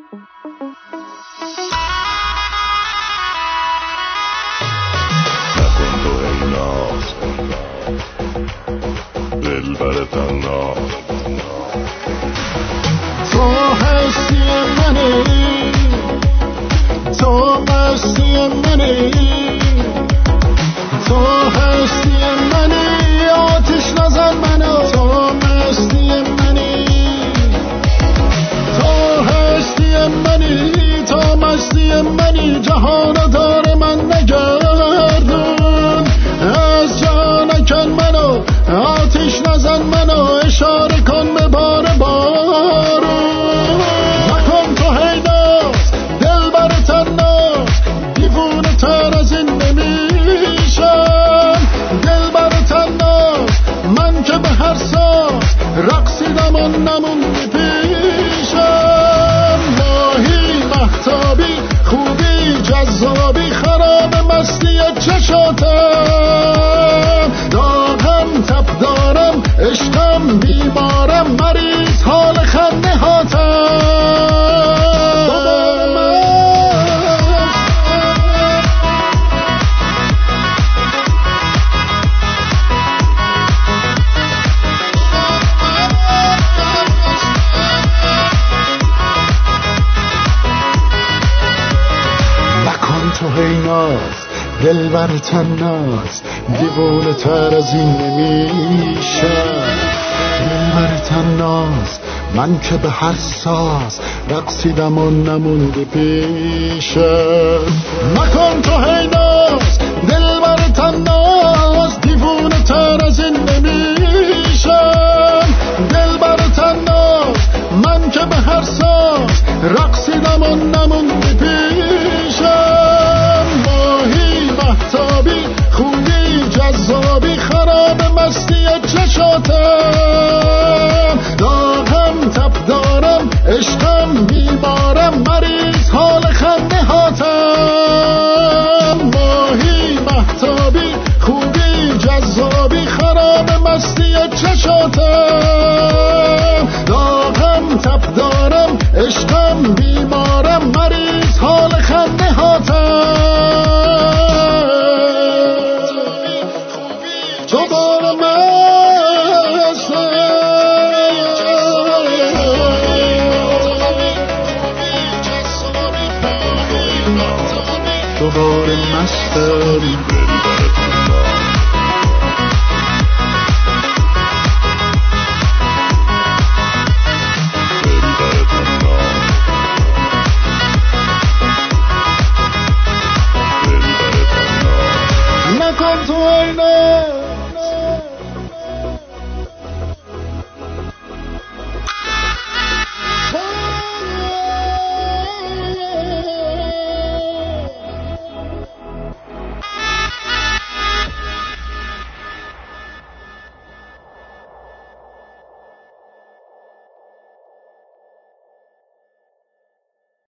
دلبر تناس دیوونه تر از این نمیشم. دلبر تناس من که به هر ساز رقصیدم و نمونده پیشم. مکن تو هی ناز دلبر تناس دیوونه تر از این نمیشم. دلبر تناس من که به هر ساز رقصیدم و نمونده پیشم. ماهی محتابی خوبی جذابی خراب مستی چشاتم. داغم تب دارم عشقم بیمارم مریض حال خنده هاتم. ماهی محتابی خوبی جذابی خراب مستی چشاتم. داغم تب دارم عشقم بیمارم مریض حال خنده هاتم. دوباره مستم نکن تو اینا